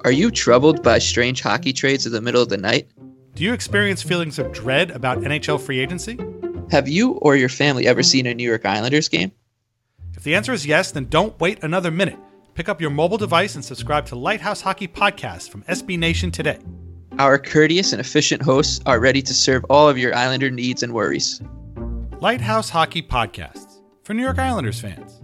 Are you troubled by strange hockey trades in the middle of the night? Do you experience feelings of dread about NHL free agency? Have you or your family ever seen a New York Islanders game? If the answer is yes, then don't wait another minute. Pick up your mobile device and subscribe to Lighthouse Hockey Podcast from SB Nation today. Our courteous and efficient hosts are ready to serve all of your Islander needs and worries. Lighthouse Hockey Podcasts for New York Islanders fans.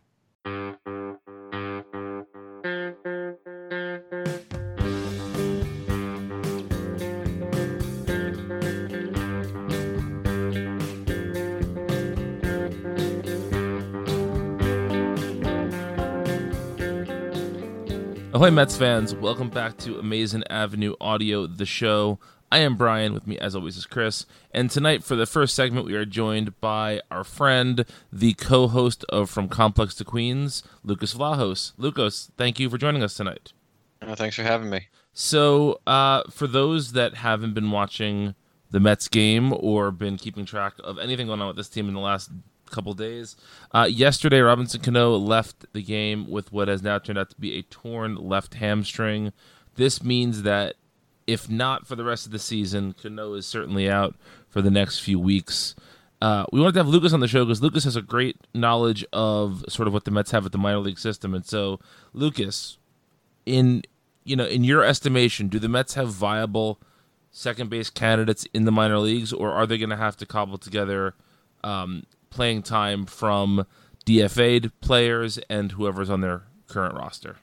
Ahoy Mets fans, welcome back to Amazing Avenue Audio, the show. I am Brian, with me as always is Chris, and tonight for the first segment we are joined by our friend, the co-host of From Complex to Queens, Lucas Vlahos. Lucas, thank you for joining us tonight. Thanks for having me. So, for those that haven't been watching the Mets game or been keeping track of anything going on with this team in the last couple days. Yesterday, Robinson Cano left the game with what has now turned out to be a torn left hamstring. This means that if not for the rest of the season, Cano is certainly out for the next few weeks. We wanted to have Lucas on the show because Lucas has a great knowledge of sort of what the Mets have at the minor league system. And so, Lucas, in your estimation, do the Mets have viable second base candidates in the minor leagues, or are they going to have to cobble together playing time from DFA'd players and whoever's on their current roster?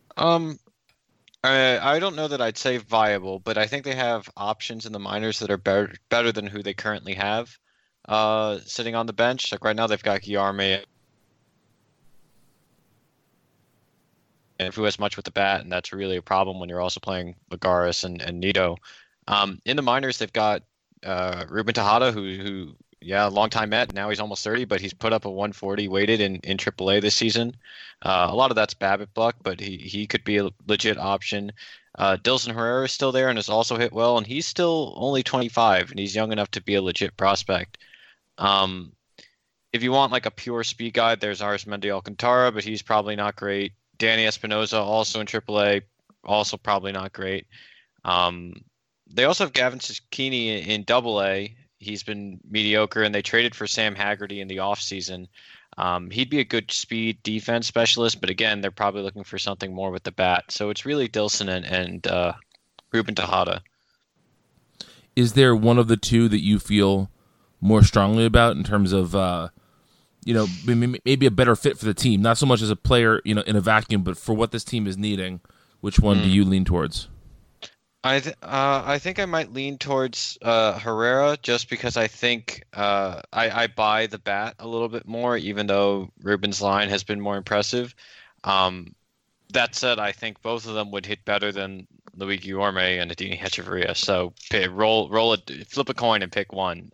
I don't know that I'd say viable, but I think they have options in the minors that are better than who they currently have sitting on the bench. Like right now, they've got Guillorme, and who has much with the bat, and that's really a problem when you're also playing Lagares and Nito. In the minors, they've got Ruben Tejada, who long time Met. Now he's almost 30, but he's put up a 140 weighted in AAA this season. A lot of that's BABIP luck, but he could be a legit option. Dilson Herrera is still there and has also hit well, and he's still only 25, and he's young enough to be a legit prospect. If you want like a pure speed guy, there's Arismendi Alcantara, but he's probably not great. Danny Espinosa, also in AAA, also probably not great. They also have Gavin Cecchini in AA. He's been mediocre, and they traded for Sam Haggerty in the offseason. He'd be a good speed defense specialist, but again, they're probably looking for something more with the bat. So it's really Dilson and Ruben Tejada. Is there one of the two that you feel more strongly about in terms of, maybe a better fit for the team? Not so much as a player, in a vacuum, but for what this team is needing. Which one do you lean towards? I think I might lean towards Herrera just because I think I buy the bat a little bit more, even though Ruben's line has been more impressive. That said, I think both of them would hit better than Luis Guillorme and Adeiny Hechavarria. So flip a coin and pick one.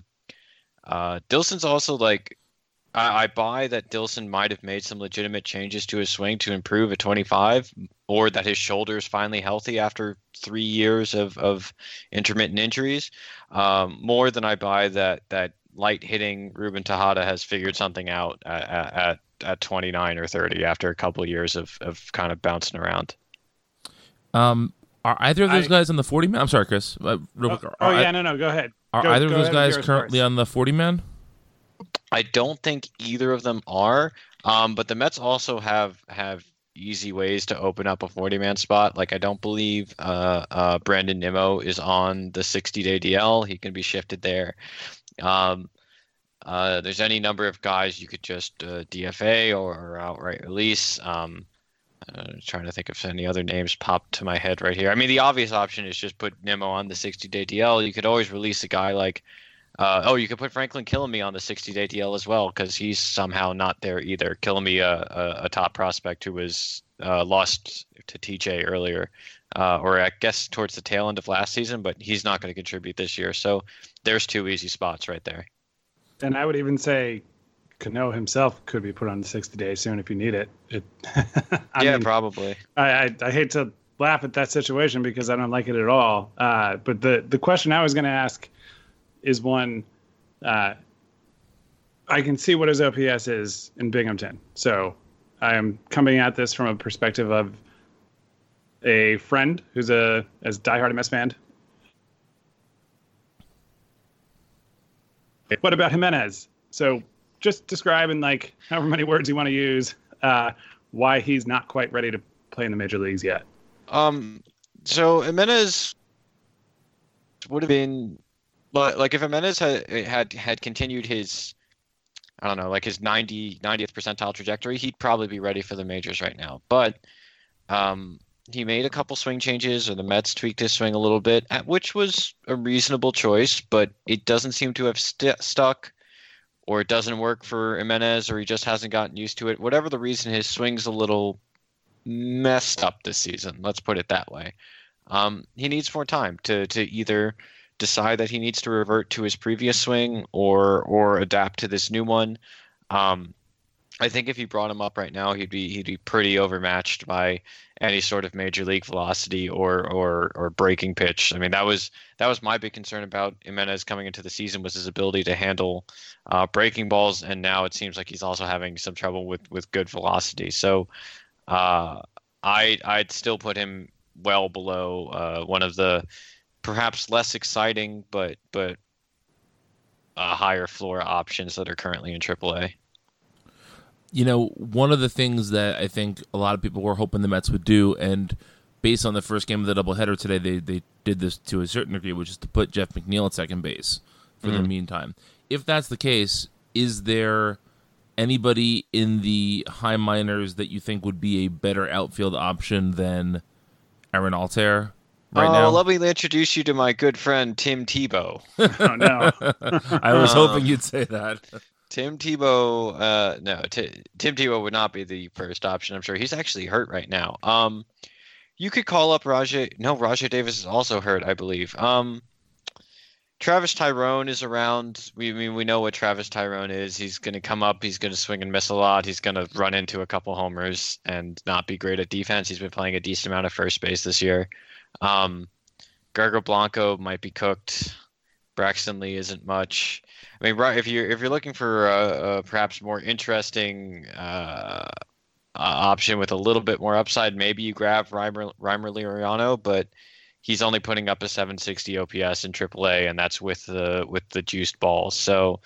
Dilson's also like, I buy that Dilson might have made some legitimate changes to his swing to improve at 25, or that his shoulder is finally healthy after 3 years of intermittent injuries. More than I buy that light hitting Ruben Tejada has figured something out at 29 or 30 after a couple of years of kind of bouncing around. Are either of those guys on the 40-man? I'm sorry, Chris. Go ahead. Are either of those guys currently on the 40-man? I don't think either of them are, but the Mets also have easy ways to open up a 40-man spot. Like I don't believe Brandon Nimmo is on the 60-day DL. He can be shifted there. There's any number of guys you could just DFA or outright release. Trying to think if any other names pop to my head right here. I mean, the obvious option is just put Nimmo on the 60-day DL. You could always release a guy like you could put Franklin Killamy on the 60-day DL as well, because he's somehow not there either. Killamy, a top prospect who was lost to TJ earlier, or I guess towards the tail end of last season, but he's not going to contribute this year. So there's two easy spots right there. And I would even say Cano himself could be put on the 60-day soon if you need it. Probably. I hate to laugh at that situation because I don't like it at all. But the question I was going to ask is one, I can see what his OPS is in Binghamton. So I am coming at this from a perspective of a friend who's as diehard Mets fan. What about Jimenez? So just describe in like however many words you want to use why he's not quite ready to play in the major leagues yet. So Jimenez would have been like if Jimenez had continued his, I don't know, like his 90th percentile trajectory, he'd probably be ready for the majors right now. But he made a couple swing changes, or the Mets tweaked his swing a little bit, which was a reasonable choice, but it doesn't seem to have stuck, or it doesn't work for Jimenez, or he just hasn't gotten used to it. Whatever the reason, his swing's a little messed up this season. Let's put it that way. He needs more time to either decide that he needs to revert to his previous swing or adapt to this new one. I think if you brought him up right now, he'd be pretty overmatched by any sort of major league velocity or breaking pitch. I mean, that was my big concern about Jimenez coming into the season, was his ability to handle breaking balls, and now it seems like he's also having some trouble with good velocity. So I'd still put him well below one of the perhaps less exciting but higher floor options that are currently in AAA. You know, one of the things that I think a lot of people were hoping the Mets would do, and based on the first game of the doubleheader today, they did this to a certain degree, which is to put Jeff McNeil at second base for the meantime. If that's the case, is there anybody in the high minors that you think would be a better outfield option than Aaron Altair right now? Let me introduce you to my good friend Tim Tebow. Oh, no. I was hoping you'd say that. Tim Tebow, Tim Tebow would not be the first option. I'm sure he's actually hurt right now. You could call up Rajai Davis is also hurt, I believe. Travis Tyrone is around. We know what Travis Tyrone is. He's going to come up. He's going to swing and miss a lot. He's going to run into a couple homers and not be great at defense. He's been playing a decent amount of first base this year. Gregor Blanco might be cooked. Braxton Lee isn't much. I mean, if you're looking for a perhaps more interesting option with a little bit more upside, maybe you grab Reimer Liriano, but he's only putting up a 760 OPS in AAA, and that's with the juiced balls. So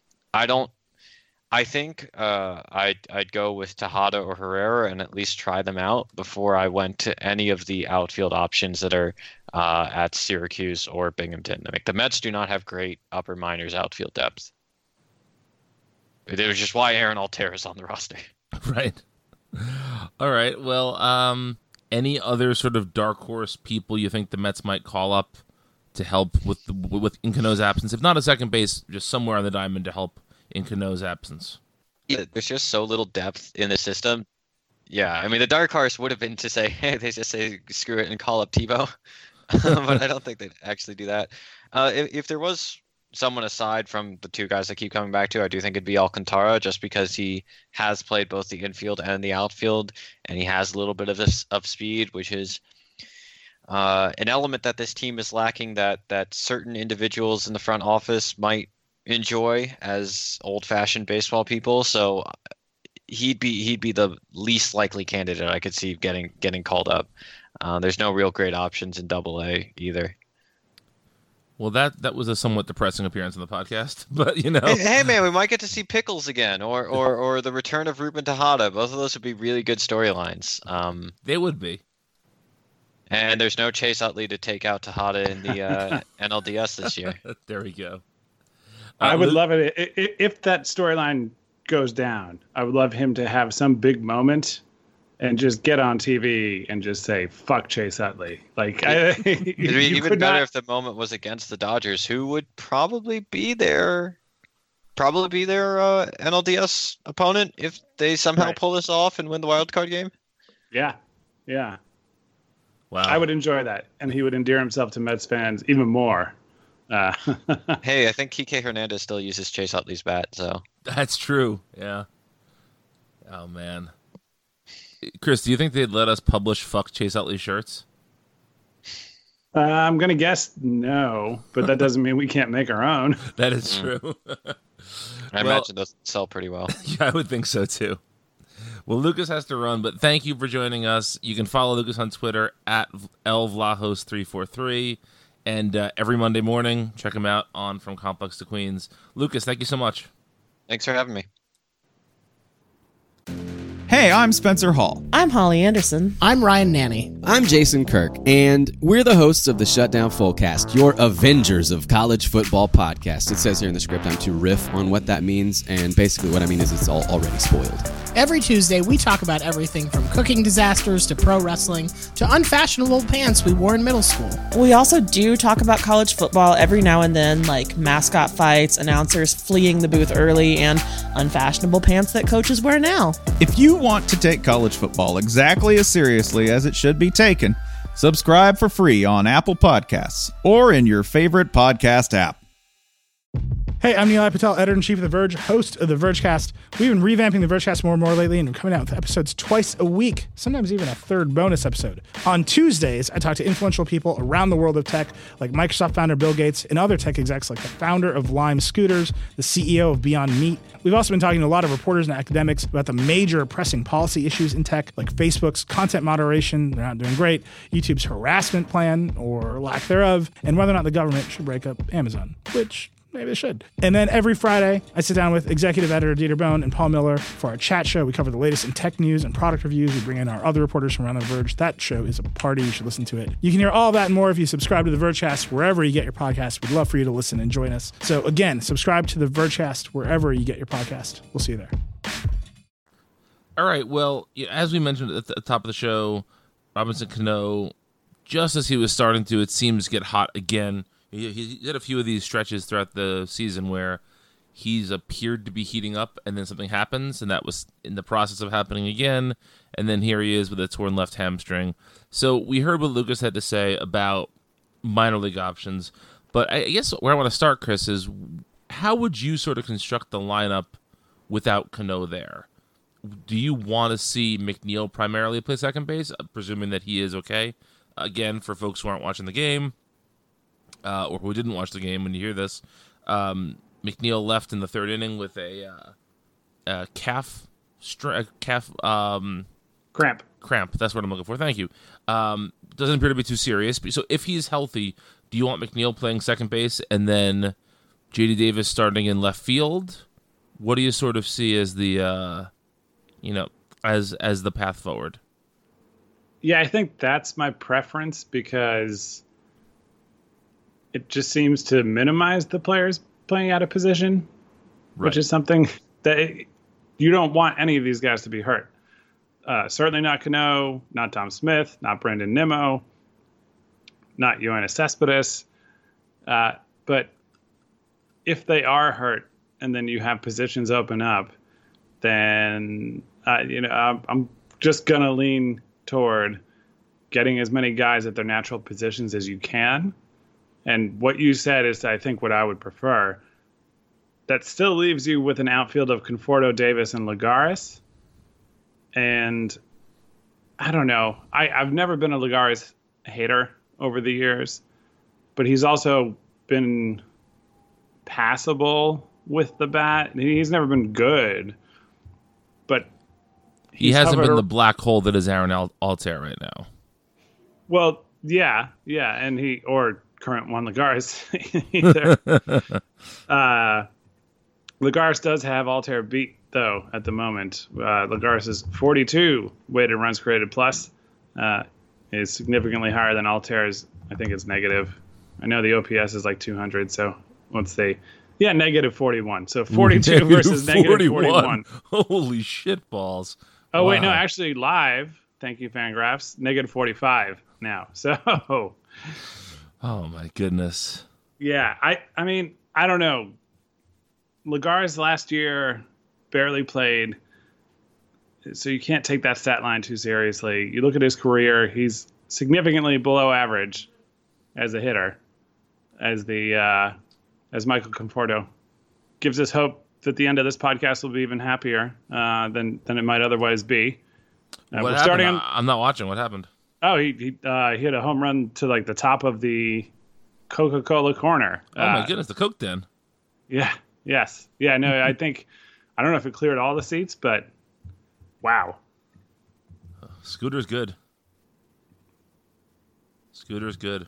I think I'd go with Tejada or Herrera and at least try them out before I went to any of the outfield options that are at Syracuse or Binghamton. I mean, the Mets do not have great upper minors outfield depth. It was just why Aaron Altair is on the roster. Right. All right. Well, any other sort of dark horse people you think the Mets might call up to help with Cano's absence? If not a second base, just somewhere on the diamond to help in Cano's absence. Yeah, there's just so little depth in the system. Yeah, I mean, the dark horse would have been to say, hey, they just say screw it and call up Tebow. But I don't think they'd actually do that. If there was someone aside from the two guys I keep coming back to, I do think it'd be Alcantara, just because he has played both the infield and the outfield, and he has a little bit of speed, which is an element that this team is lacking, that certain individuals in the front office might enjoy as old-fashioned baseball people. So he'd be the least likely candidate I could see getting called up. There's no real great options in Double-A either. Well, that was a somewhat depressing appearance on the podcast, but you know. Hey man, we might get to see Pickles again, or the return of Ruben Tejada. Both of those would be really good storylines. They would be. And there's no Chase Utley to take out Tejada in the NLDS this year. There we go. I would love it if that storyline goes down. I would love him to have some big moment and just get on TV and just say, fuck Chase Utley. Like, it'd be even better if the moment was against the Dodgers, who would probably be their NLDS opponent if they somehow pull this off and win the wild card game. Yeah. Wow. I would enjoy that, and he would endear himself to Mets fans even more. Hey, I think Kike Hernandez still uses Chase Utley's bat, so that's true. Yeah. Oh man. Chris, do you think they'd let us publish "Fuck Chase Utley" shirts? I'm gonna guess no, but that doesn't mean we can't make our own. That is true. I imagine those sell pretty well. Yeah, I would think so too. Well, Lucas has to run, but thank you for joining us. You can follow Lucas on Twitter at LVlahos343. And every Monday morning, check him out on From Complex to Queens. Lucas, thank you so much. Thanks for having me. Hey, I'm Spencer Hall. I'm Holly Anderson. I'm Ryan Nanny. I'm Jason Kirk, and we're the hosts of the Shutdown Fullcast, your Avengers of College Football podcast. It says here in the script I'm to riff on what that means, and basically what I mean is it's all already spoiled. Every Tuesday, we talk about everything from cooking disasters to pro wrestling to unfashionable pants we wore in middle school. We also do talk about college football every now and then, like mascot fights, announcers fleeing the booth early, and unfashionable pants that coaches wear now. If you want to take college football exactly as seriously as it should be taken, subscribe for free on Apple Podcasts or in your favorite podcast app. Hey, I'm Neil Patel, editor-in-chief of The Verge, host of The Vergecast. We've been revamping The Vergecast more and more lately, and we're coming out with episodes twice a week, sometimes even a third bonus episode. On Tuesdays, I talk to influential people around the world of tech, like Microsoft founder Bill Gates and other tech execs like the founder of Lime Scooters, the CEO of Beyond Meat. We've also been talking to a lot of reporters and academics about the major pressing policy issues in tech, like Facebook's content moderation, they're not doing great, YouTube's harassment plan, or lack thereof, and whether or not the government should break up Amazon, which maybe they should. And then every Friday, I sit down with executive editor Dieter Bohn and Paul Miller for our chat show. We cover the latest in tech news and product reviews. We bring in our other reporters from around The Verge. That show is a party. You should listen to it. You can hear all that and more if you subscribe to The Vergecast wherever you get your podcast. We'd love for you to listen and join us. So again, subscribe to The Vergecast wherever you get your podcast. We'll see you there. All right. Well, as we mentioned at the top of the show, Robinson Cano, just as he was starting to, it seems, get hot again. He had a few of these stretches throughout the season where he's appeared to be heating up, and then something happens, and that was in the process of happening again, and then here he is with a torn left hamstring. So we heard what Lucas had to say about minor league options, but I guess where I want to start, Chris, is how would you sort of construct the lineup without Cano there? Do you want to see McNeil primarily play second base, presuming that he is okay? Again, for folks who aren't watching the game, or who didn't watch the game when you hear this, McNeil left in the third inning with a calf cramp. That's what I'm looking for. Thank you. Doesn't appear to be too serious. So if he's healthy, do you want McNeil playing second base and then J.D. Davis starting in left field? What do you sort of see as the as the path forward? Yeah, I think that's my preference because it just seems to minimize the players playing out of position, which is something that you don't want any of these guys to be hurt. Certainly not Cano, not Tom Smith, not Brandon Nimmo, not Yoenis Cespedes. But if they are hurt and then you have positions open up, then I'm just going to lean toward getting as many guys at their natural positions as you can. And what you said is, I think, what I would prefer. That still leaves you with an outfield of Conforto, Davis, and Lagares. And I don't know. I've never been a Lagares hater over the years, but he's also been passable with the bat. He's never been good, but he hasn't been the black hole that is Aaron Altair right now. Well, yeah, and or current Juan Lagares either. Lagares does have Altair beat, though, at the moment. Lagares is 42 weighted runs created plus. Is significantly higher than Altair's. I think it's negative. I know the OPS is like 200, so let's say, negative 41. So 42 versus negative 41. Holy shit balls. Oh, wow. Wait, no, actually live, thank you, Fangraphs, negative 45 now. So... Oh, my goodness. Yeah, I mean, I don't know. Lagares last year barely played, so you can't take that stat line too seriously. You look at his career, he's significantly below average as a hitter, as Michael Conforto gives us hope that the end of this podcast will be even happier than it might otherwise be. What happened? I'm not watching. What happened? Oh, he hit a home run to like the top of the Coca-Cola corner. Oh my goodness, the Coke Den. Yeah. Yes. Yeah. No. I don't know if it cleared all the seats, but Wow. Scooter's good. Scooter's good.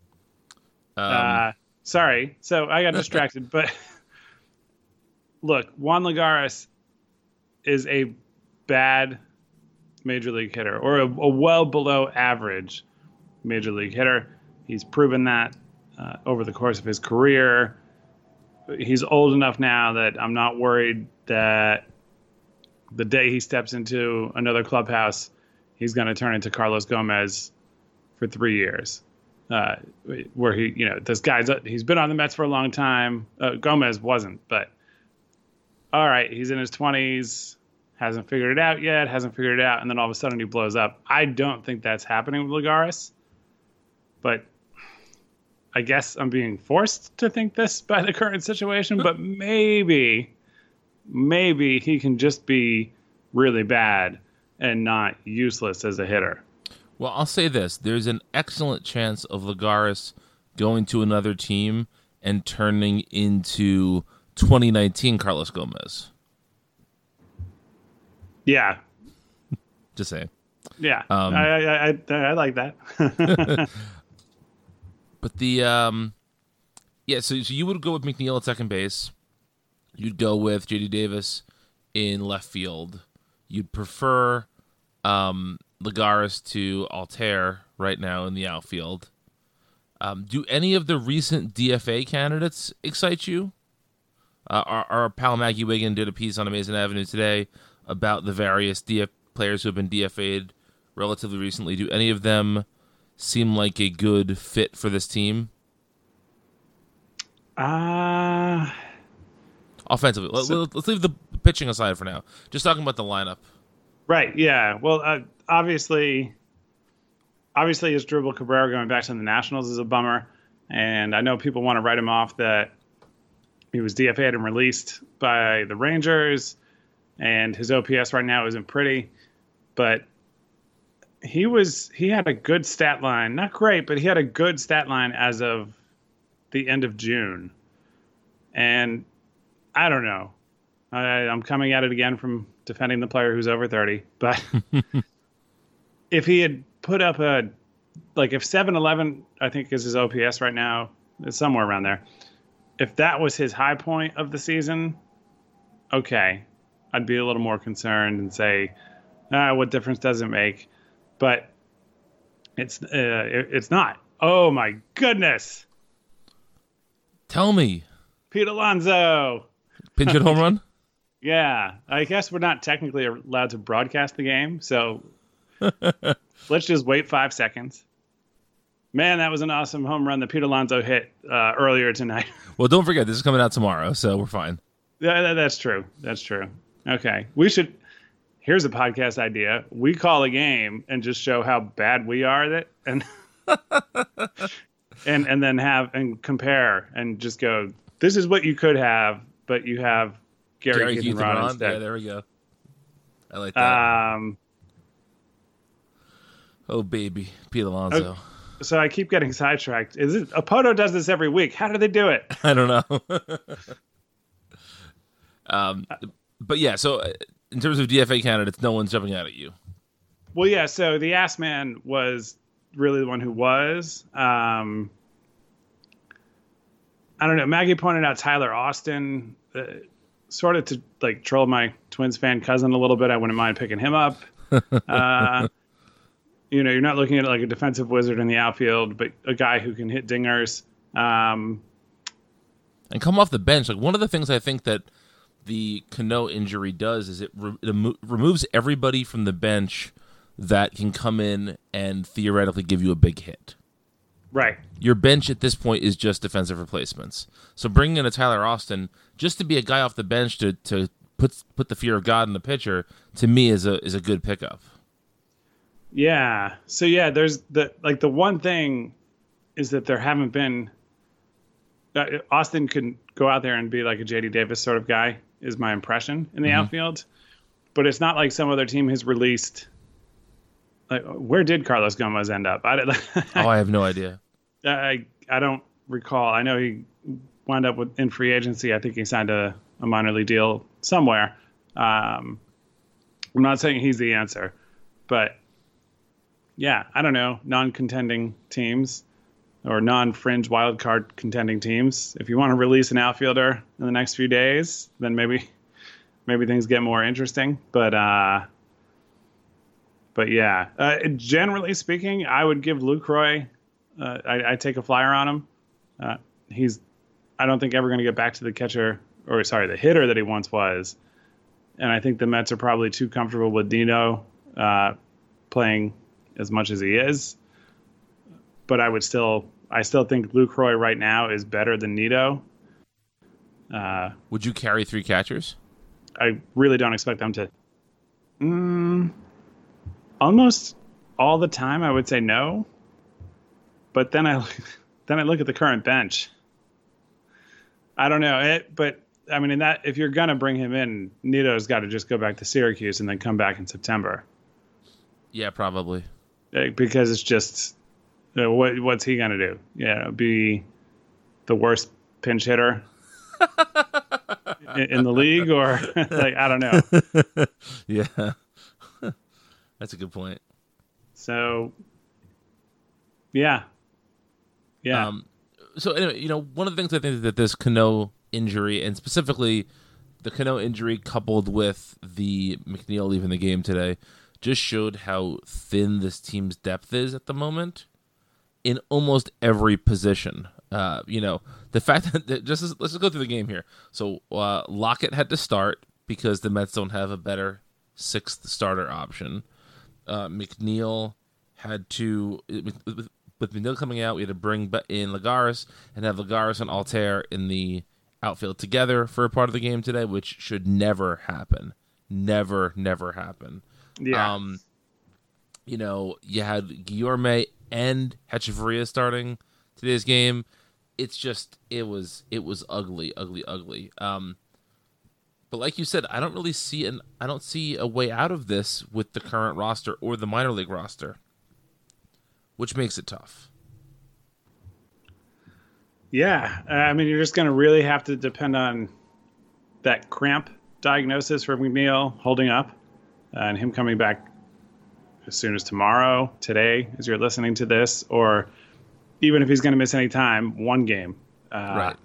Sorry. So I got distracted, but look, Juan Lagares is a bad major league hitter, or a well below average major league hitter. He's proven that over the course of his career. He's old enough now that I'm not worried that the day he steps into another clubhouse, he's going to turn into Carlos Gomez for 3 years. Where this guy's he's been on the Mets for a long time. Gomez wasn't, but all right, he's in his 20s, hasn't figured it out yet, and then all of a sudden he blows up. I don't think that's happening with Lagares, but I guess I'm being forced to think this by the current situation, but maybe he can just be really bad and not useless as a hitter. Well, I'll say this. There's an excellent chance of Lagares going to another team and turning into 2019 Carlos Gomez. Yeah. Just saying. Yeah. I like that. But so you would go with McNeil at second base. You'd go with J.D. Davis in left field. You'd prefer Lagares to Altair right now in the outfield. Do any of the recent DFA candidates excite you? Our pal Maggie Wiggin did a piece on Amazing Avenue today about the various players who have been DFA'd relatively recently. Do any of them seem like a good fit for this team? Offensively. Let's leave the pitching aside for now. Just talking about the lineup. Right, yeah. Well, obviously Asdrubal Cabrera going back to the Nationals is a bummer. And I know people want to write him off that he was DFA'd and released by the Rangers, and his OPS right now isn't pretty. But he had a good stat line. Not great, but he had a good stat line as of the end of June. And I don't know. I'm coming at it again from defending the player who's over 30. But if he had put up if 7-11, I think is his OPS right now, it's somewhere around there. If that was his high point of the season, okay, I'd be a little more concerned and say, what difference does it make? But it's not. Oh my goodness! Tell me, Pete Alonso, pinch hit home run. Yeah, I guess we're not technically allowed to broadcast the game, so let's just wait 5 seconds. Man, that was an awesome home run that Pete Alonso hit earlier tonight. Well, don't forget, this is coming out tomorrow, so we're fine. Yeah, that's true. That's true. Okay, here's a podcast idea. We call a game and just show how bad we are and then have and compare and just go, this is what you could have, but you have Gary Keith and Ron instead. Yeah, there we go. I like that. Oh baby, Pete Alonso. So I keep getting sidetracked. Apoto does this every week. How do they do it? I don't know. But yeah, so in terms of DFA candidates, no one's jumping out at you. Well, yeah. So the Ass Man was really the one who was. I don't know. Maggie pointed out Tyler Austin, sort of to troll my Twins fan cousin a little bit. I wouldn't mind picking him up. You're not looking at a defensive wizard in the outfield, but a guy who can hit dingers. And come off the bench. One of the things I think that the Cano injury does is it removes everybody from the bench that can come in and theoretically give you a big hit. Right. Your bench at this point is just defensive replacements. So bringing in a Tyler Austin just to be a guy off the bench to put the fear of God in the pitcher, to me is a good pickup. Yeah. So yeah, there's the one thing is that there haven't been. Austin can go out there and be like a J.D. Davis sort of guy, is my impression in the outfield. But it's not like some other team has released. Where did Carlos Gomez end up? I have no idea. I don't recall. I know he wound up in free agency. I think he signed a minor league deal somewhere. I'm not saying he's the answer, but yeah, I don't know. Non-contending teams or non-fringe wildcard contending teams. If you want to release an outfielder in the next few days, then maybe things get more interesting. But yeah, generally speaking, I would give Lucroy. I take a flyer on him. I don't think ever going to get back to the the hitter that he once was. And I think the Mets are probably too comfortable with Nino playing as much as he is. But I still think Lucroy right now is better than Nito. Would you carry 3 catchers? I really don't expect them to. Almost all the time, I would say no. But then I look at the current bench. I don't know but I mean, if you're gonna bring him in, Nito's got to just go back to Syracuse and then come back in September. Yeah, probably. Because it's just, what's he gonna do? Yeah, be the worst pinch hitter in the league, or I don't know. Yeah, that's a good point. So, yeah. So anyway, one of the things I think that this Cano injury, and specifically the Cano injury coupled with the McNeil leaving the game today, just showed how thin this team's depth is at the moment in almost every position. The fact that let's just go through the game here. So Lockett had to start because the Mets don't have a better 6th starter option. McNeil had to, with McNeil coming out, we had to bring in Lagares and have Lagares and Altair in the outfield together for a part of the game today, which should never happen. Never happen. Yeah. You had Guillorme and Hechavarria starting today's game. It's just it was ugly. But like you said, I don't see a way out of this with the current roster or the minor league roster, which makes it tough. Yeah, I mean, you're just going to really have to depend on that cramp diagnosis for McNeil holding up and him coming back as soon as tomorrow, today, as you're listening to this, or even if he's going to miss any time, 1 game. Right.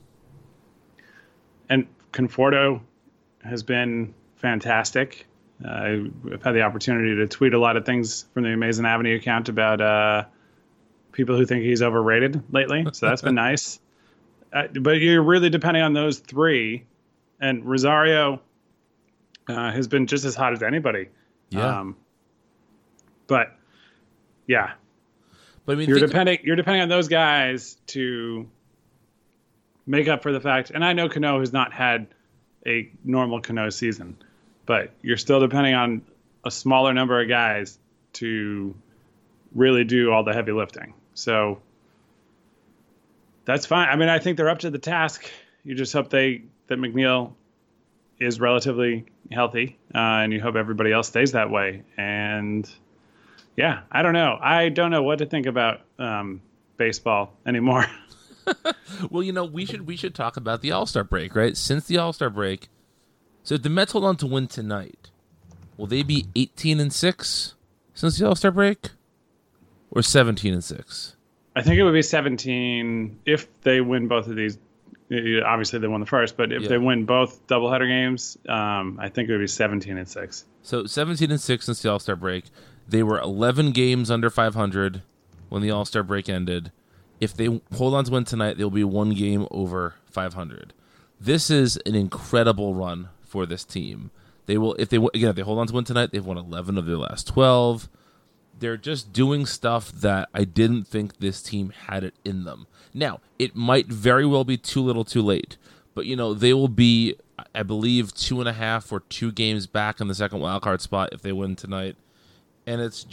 And Conforto has been fantastic. I've had the opportunity to tweet a lot of things from the Amazing Avenue account about people who think he's overrated lately. So that's been nice. But you're really depending on those 3. And Rosario has been just as hot as anybody. Yeah. But yeah. But I mean, you're depending on those guys to make up for the fact. And I know Cano has not had a normal Cano season, but you're still depending on a smaller number of guys to really do all the heavy lifting. So that's fine. I mean, I think they're up to the task. You just hope that McNeil is relatively healthy, and you hope everybody else stays that way. And yeah, I don't know. I don't know what to think about baseball anymore. Well, we should talk about the All-Star break, right? Since the All-Star break, so if the Mets hold on to win tonight, will they be 18-6 since the All-Star break, or 17-6? I think it would be 17 if they win both of these. Obviously, they won the first, but if they win both doubleheader games, I think it would be 17-6. So 17-6 since the All-Star break. They were 11 games under 500 when the All-Star break ended. If they hold on to win tonight, they'll be 1 game over 500. This is an incredible run for this team. They will, if they hold on to win tonight, they've won 11 of their last 12. They're just doing stuff that I didn't think this team had it in them. Now, it might very well be too little too late, but they will be, I believe, 2.5 or 2 games back in the second wildcard spot if they win tonight. And it's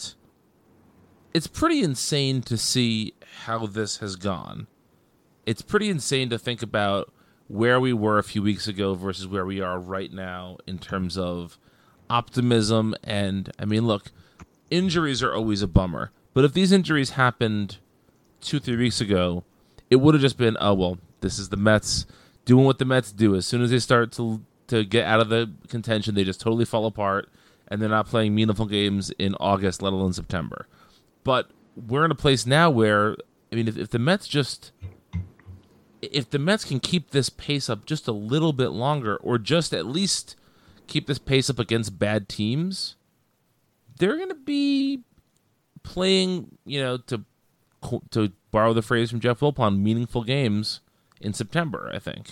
pretty insane to see how this has gone. It's pretty insane to think about where we were a few weeks ago versus where we are right now in terms of optimism. And, I mean, look, injuries are always a bummer. But if these injuries happened 2-3 weeks ago, it would have just been, oh, well, this is the Mets doing what the Mets do. As soon as they start to to get out of the contention, they just totally fall apart, and they're not playing meaningful games in August, let alone September. But we're in a place now where, I mean, if the Mets can keep this pace up just a little bit longer, or just at least keep this pace up against bad teams, they're going to be playing, to borrow the phrase from Jeff Wilpon, meaningful games in September, I think.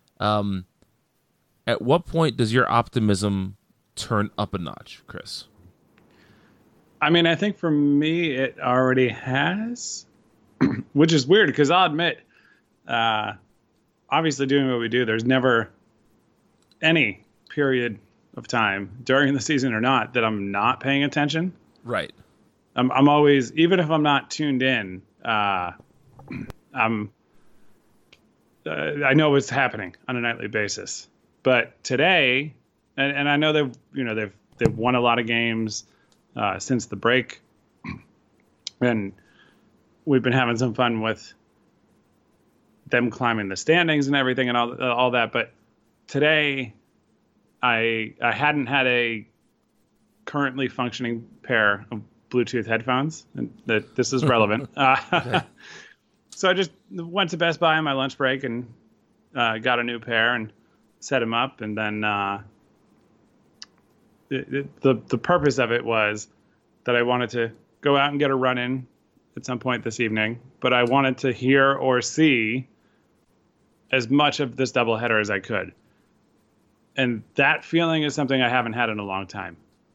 At what point does your optimism turn up a notch, Chris? I mean, I think for me, it already has, which is weird because I'll admit, obviously doing what we do, there's never any period of time during the season or not that I'm not paying attention. Right. I'm always, even if I'm not tuned in, I know what's happening on a nightly basis. But today, and I know they've won a lot of games since the break, and we've been having some fun with them climbing the standings and everything and all that. But today, I hadn't had a currently functioning pair of Bluetooth headphones, and that this is relevant. Okay. So I just went to Best Buy on my lunch break and got a new pair and set them up. And then the purpose of it was that I wanted to go out and get a run in at some point this evening, but I wanted to hear or see as much of this doubleheader as I could. And that feeling is something I haven't had in a long time.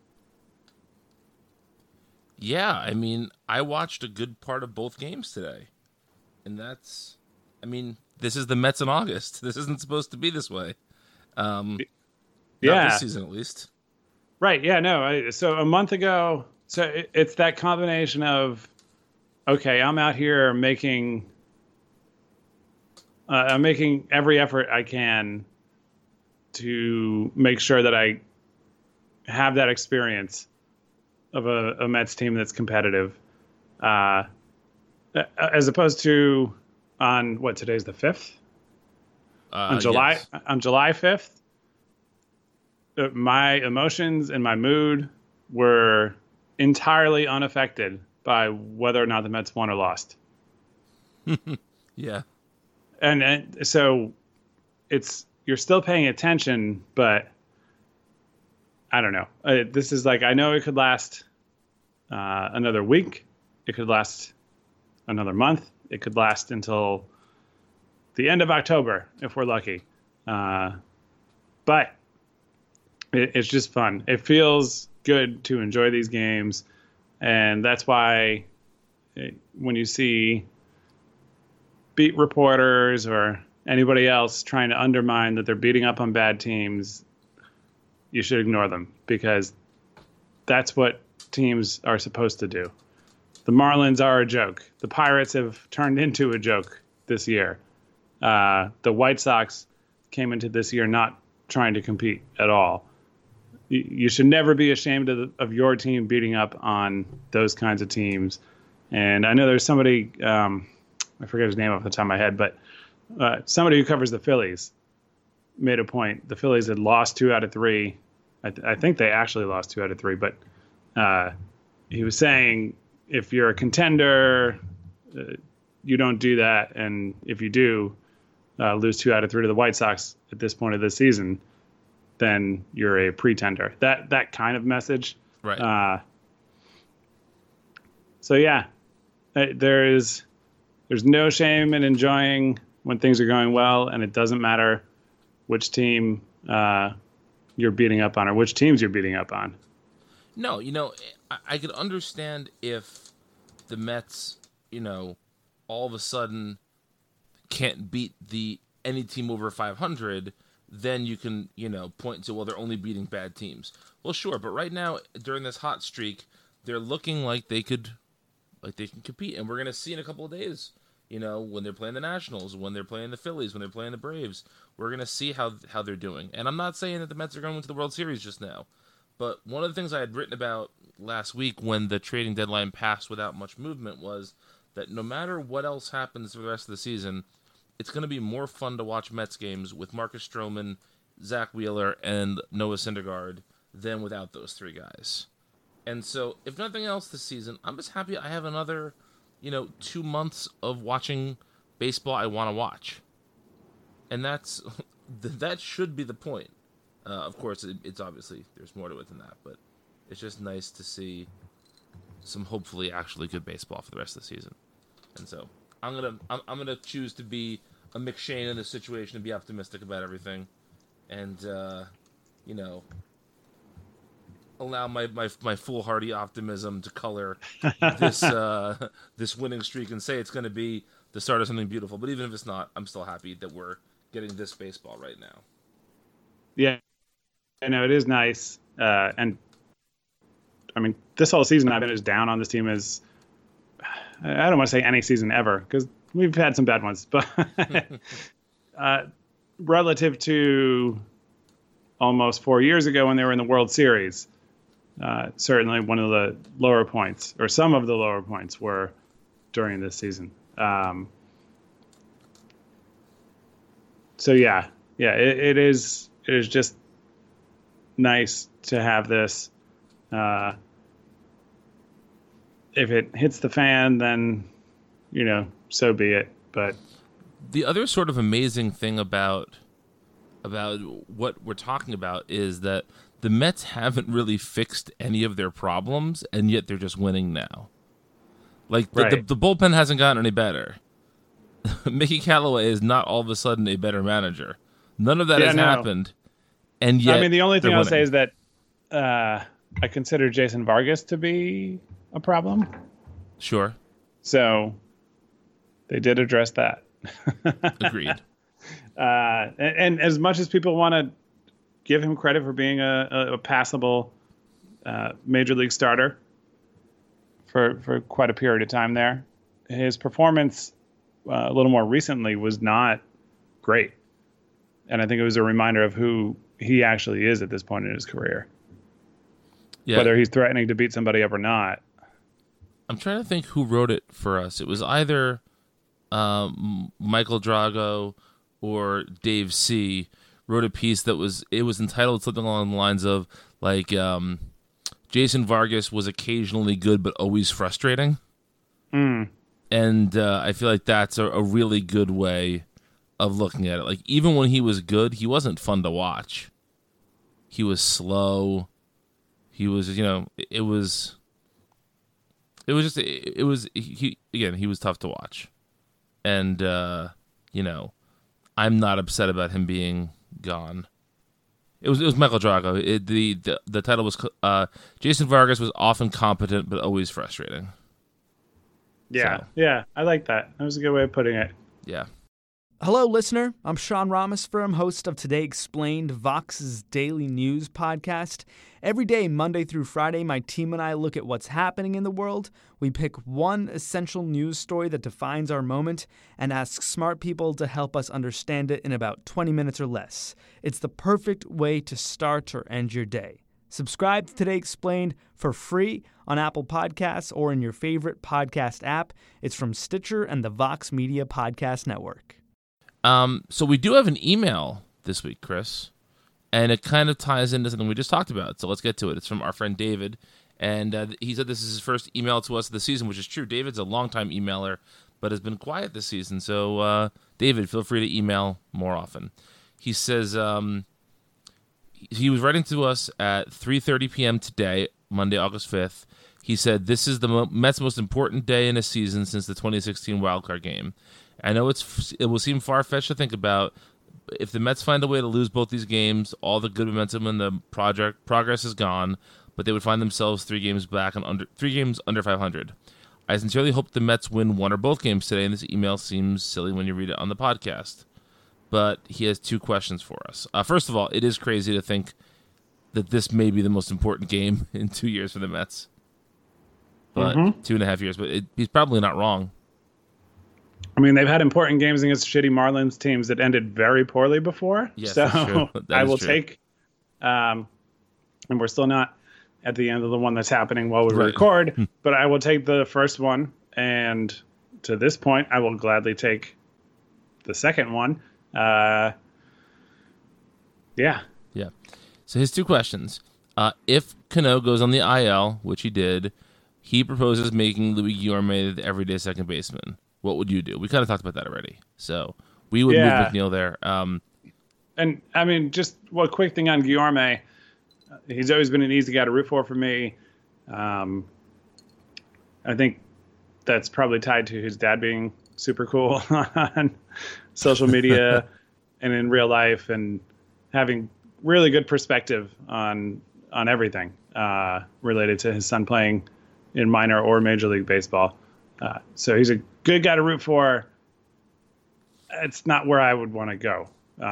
Yeah, I mean, I watched a good part of both games today. And this is the Mets in August. This isn't supposed to be this way. Not this season, at least. Right, yeah, no. So a month ago, it's that combination of, okay, I'm out here making every effort I can to make sure that I have that experience of a Mets team that's competitive, as opposed to on today's the 5th? On July 5th, my emotions and my mood were entirely unaffected by whether or not the Mets won or lost. Yeah. And so you're still paying attention, but I don't know. This is I know it could last another week. It could last another month. It could last until the end of October if we're lucky. But it's just fun. It feels good to enjoy these games. And that's why when you see beat reporters or anybody else trying to undermine that they're beating up on bad teams, you should ignore them, because that's what teams are supposed to do. The Marlins are a joke. The Pirates have turned into a joke this year. The White Sox came into this year not trying to compete at all. You should never be ashamed of your team beating up on those kinds of teams. And I know there's somebody, I forget his name off the top of my head, but somebody who covers the Phillies made a point. The Phillies had lost 2 out of 3. I think they actually lost 2 out of 3, but he was saying if you're a contender, you don't do that. And if you do lose 2 out of 3 to the White Sox at this point of the season, then you're a pretender. That kind of message. Right. So yeah, there's no shame in enjoying when things are going well, and it doesn't matter which team you're beating up on or which teams you're beating up on. No, I could understand if the Mets, all of a sudden can't beat any team over 500. Then you can, point to, well, they're only beating bad teams. Well, sure, but right now, during this hot streak, they're looking like they can compete, and we're going to see in a couple of days, when they're playing the Nationals, when they're playing the Phillies, when they're playing the Braves, we're going to see how they're doing. And I'm not saying that the Mets are going to the World Series just now, but one of the things I had written about last week when the trading deadline passed without much movement was that no matter what else happens for the rest of the season, it's going to be more fun to watch Mets games with Marcus Stroman Zach Wheeler, and Noah Syndergaard than without those three guys. And so, if nothing else this season, I'm just happy I have another, 2 months of watching baseball I want to watch. And that should be the point. Of course, it's obviously, there's more to it than that, but it's just nice to see some hopefully actually good baseball for the rest of the season. And so, I'm gonna choose to be a McShane in this situation and be optimistic about everything. And, allow my foolhardy optimism to color this winning streak and say it's going to be the start of something beautiful. But even if it's not, I'm still happy that we're getting this baseball right now. Yeah, I know it is nice. And I mean, this whole season I've been as down on this team as I don't want to say any season ever because we've had some bad ones, but relative to almost 4 years ago when they were in the World Series, certainly one of the lower points, or some of the lower points, were during this season. So it is just nice to have this. If it hits the fan, then so be it. But the other sort of amazing thing about what we're talking about is that the Mets haven't really fixed any of their problems, and yet they're just winning now. Like, the bullpen hasn't gotten any better. Mickey Callaway is not all of a sudden a better manager. None of that has happened, and yet I mean, the only thing I'll winning. say is that I consider Jason Vargas to be a problem. Sure. So they did address that. Agreed. And as much as people want to give him credit for being a passable major league starter for quite a period of time there, his performance a little more recently was not great. And I think it was a reminder of who he actually is at this point in his career. Yeah. Whether he's threatening to beat somebody up or not. I'm trying to think who wrote it for us. It was either Michael Drago or Dave C. wrote a piece that was entitled something along the lines of like Jason Vargas was occasionally good but always frustrating. And I feel like that's a really good way of looking at it. Like, even when he was good, he wasn't fun to watch. He was slow. He was, he was tough to watch. And, I'm not upset about him being gone. It was Michael Drago. The title was Jason Vargas was often competent but always frustrating. Yeah, yeah, I like that. That was a good way of putting it. Yeah. Hello, listener. I'm Sean Ramesfirm, host of Today Explained, Vox's daily news podcast. Every day, Monday through Friday, my team and I look at what's happening in the world. We pick one essential news story that defines our moment and ask smart people to help us understand it in about 20 minutes or less. It's the perfect way to start or end your day. Subscribe to Today Explained for free on Apple Podcasts or in your favorite podcast app. It's from Stitcher and the Vox Media Podcast Network. So we do have an email this week, Chris, and it kind of ties into something we just talked about. So let's get to it. It's from our friend David, and he said this is his first email to us of the season, which is true. David's a longtime emailer, but has been quiet this season. So, David, feel free to email more often. He says he was writing to us at 3:30 p.m. today, Monday, August 5th. He said, this is the Mets' most important day in a season since the 2016 wildcard game. I know it will seem far-fetched to think about. If the Mets find a way to lose both these games, all the good momentum in the progress is gone, but they would find themselves 3 games back and 3 games under 500. I sincerely hope the Mets win one or both games today, and this email seems silly when you read it on the podcast. But he has 2 questions for us. First of all, it is crazy to think that this may be the most important game in 2 years for the Mets. But 2.5 years, but he's probably not wrong. I mean, they've had important games against shitty Marlins teams that ended very poorly before. Yes, so that's true. I will take, and we're still not at the end of the one that's happening while we record, but I will take the first one. And to this point, I will gladly take the second one. Yeah. Yeah. So his 2 questions. If Cano goes on the IL, which he did, he proposes making Louis Guillorme the everyday second baseman. What would you do? We kind of talked about that already. So we would move McNeil there. And I mean, just one quick thing on Guillorme. He's always been an easy guy to root for me. I think that's probably tied to his dad being super cool on social media and in real life, and having really good perspective on everything related to his son playing in minor or Major League Baseball. So he's a good guy to root for. It's not where I would want to go.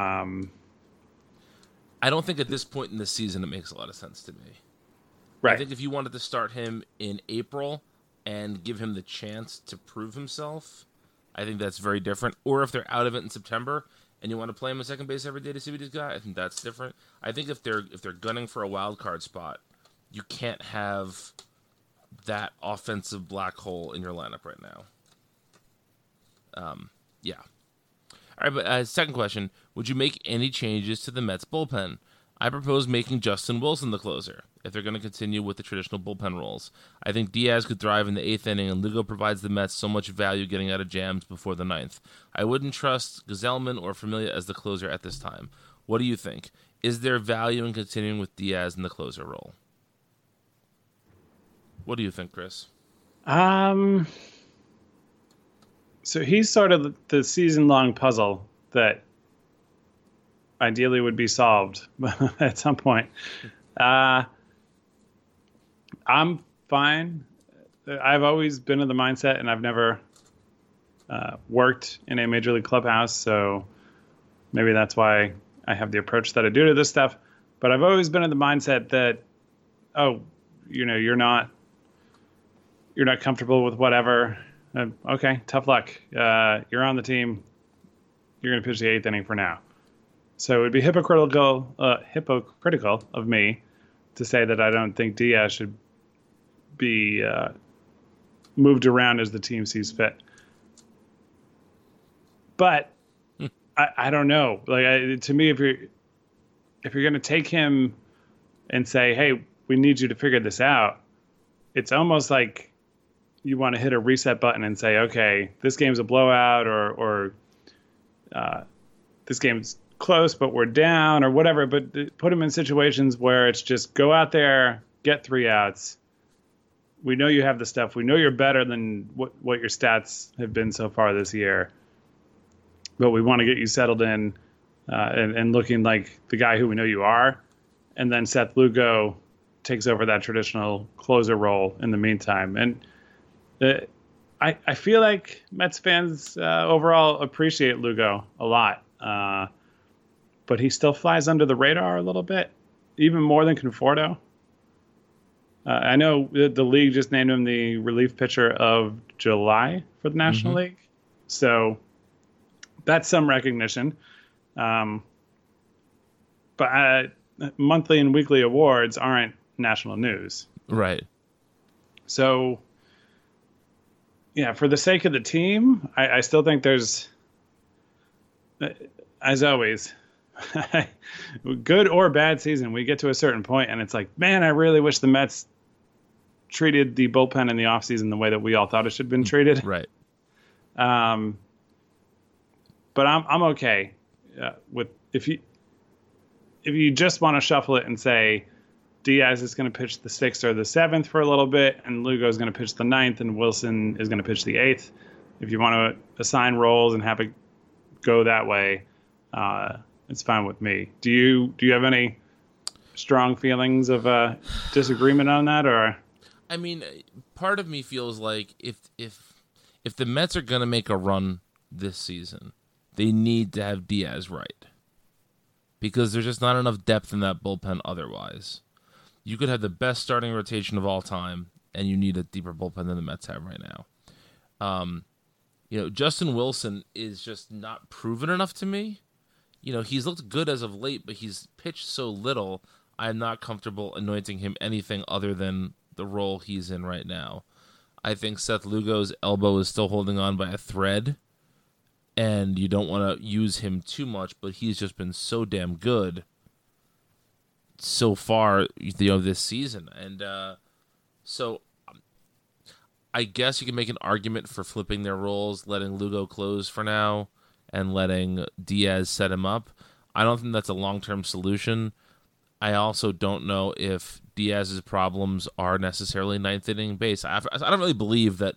I don't think at this point in the season it makes a lot of sense to me. Right. I think if you wanted to start him in April and give him the chance to prove himself, I think that's very different. Or if they're out of it in September and you want to play him at second base every day to see what he's got, I think that's different. I think if they're gunning for a wild card spot, you can't have that offensive black hole in your lineup right now. Yeah. All right, but second question, would you make any changes to the Mets bullpen? I propose making Justin Wilson the closer, if they're going to continue with the traditional bullpen roles. I think Diaz could thrive in the 8th inning, and Lugo provides the Mets so much value getting out of jams before the 9th. I wouldn't trust Gazelman or Familia as the closer at this time. What do you think? Is there value in continuing with Diaz in the closer role? What do you think, Chris? So he's sort of the season-long puzzle that ideally would be solved at some point. I'm fine. I've always been in the mindset, and I've never worked in a major league clubhouse, so maybe that's why I have the approach that I do to this stuff. But I've always been in the mindset that, you're not comfortable with whatever. Okay, tough luck. You're on the team. You're going to pitch the 8th inning for now. So it would be hypocritical of me to say that I don't think Diaz should be moved around as the team sees fit. But I don't know. To me, if you're going to take him and say, "Hey, we need you to figure this out," it's almost like you want to hit a reset button and say, okay, this game's a blowout, or this game's close, but we're down, or whatever. But put them in situations where it's just go out there, get 3 outs. We know you have the stuff. We know you're better than what your stats have been so far this year. But we want to get you settled in and looking like the guy who we know you are. And then Seth Lugo takes over that traditional closer role in the meantime. And I feel like Mets fans overall appreciate Lugo a lot, but he still flies under the radar a little bit, even more than Conforto. I know the league just named him the relief pitcher of July for the National League, so that's some recognition. But monthly and weekly awards aren't national news, right? So. Yeah, for the sake of the team, I still think there's, as always, good or bad season, we get to a certain point and it's like, man, I really wish the Mets treated the bullpen in the offseason the way that we all thought it should have been treated. Right. But I'm okay with if you just want to shuffle it and say, Diaz is going to pitch the 6th or the 7th for a little bit, and Lugo is going to pitch the 9th, and Wilson is going to pitch the 8th. If you want to assign roles and have it go that way, it's fine with me. Do you have any strong feelings of disagreement on that, or? I mean, part of me feels like if the Mets are going to make a run this season, they need to have Diaz right, because there's just not enough depth in that bullpen otherwise. You could have the best starting rotation of all time, and you need a deeper bullpen than the Mets have right now. Justin Wilson is just not proven enough to me. He's looked good as of late, but he's pitched so little, I'm not comfortable anointing him anything other than the role he's in right now. I think Seth Lugo's elbow is still holding on by a thread, and you don't want to use him too much, but he's just been so damn good so far, this season. And so I guess you can make an argument for flipping their roles, letting Lugo close for now and letting Diaz set him up. I don't think that's a long-term solution. I also don't know if Diaz's problems are necessarily ninth inning based. I don't really believe that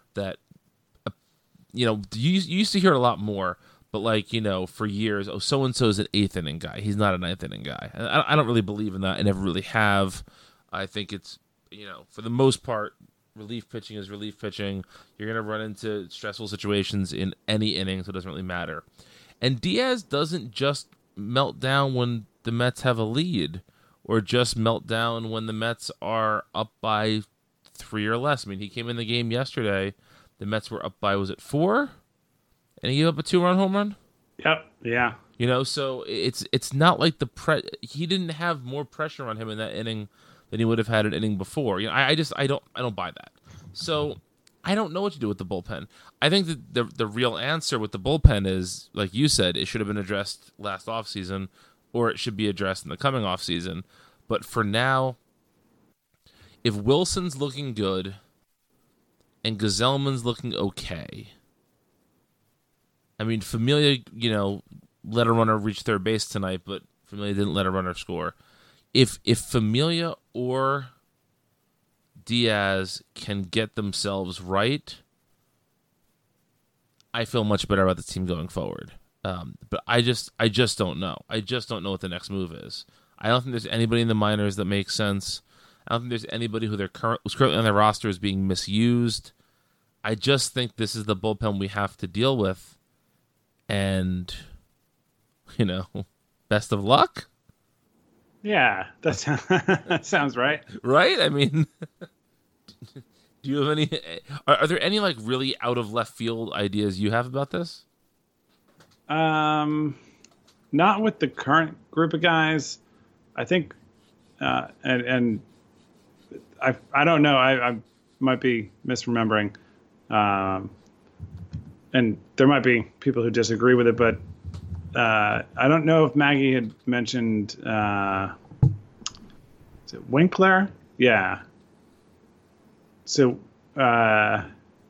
you used to hear it a lot more, but for years, so-and-so is an eighth inning guy. He's not a ninth inning guy. I don't really believe in that. I never really have. I think it's, for the most part, relief pitching is relief pitching. You're going to run into stressful situations in any inning, so it doesn't really matter. And Diaz doesn't just melt down when the Mets have a lead or just melt down when the Mets are up by 3 or less. I mean, he came in the game yesterday. The Mets were up by, was it 4? And he gave up a 2-run home run? Yep. Yeah. So it's not like he didn't have more pressure on him in that inning than he would have had an inning before. I don't buy that. So I don't know what to do with the bullpen. I think that the real answer with the bullpen is, like you said, it should have been addressed last offseason, or it should be addressed in the coming offseason. But for now, if Wilson's looking good and Gazelman's looking okay, I mean, Familia, let a runner reach third base tonight, but Familia didn't let a runner score. If Familia or Diaz can get themselves right, I feel much better about the team going forward. But I just don't know. I just don't know what the next move is. I don't think there's anybody in the minors that makes sense. I don't think there's anybody who's currently on their roster is being misused. I just think this is the bullpen we have to deal with. And, best of luck. Yeah, that sounds right. Right? I mean, do you have any? Are there any really out of left field ideas you have about this? Not with the current group of guys. I think, and I don't know. I might be misremembering, and there might be people who disagree with it, but I don't know if Maggie had mentioned. Is it Winkler? Yeah. So, Dan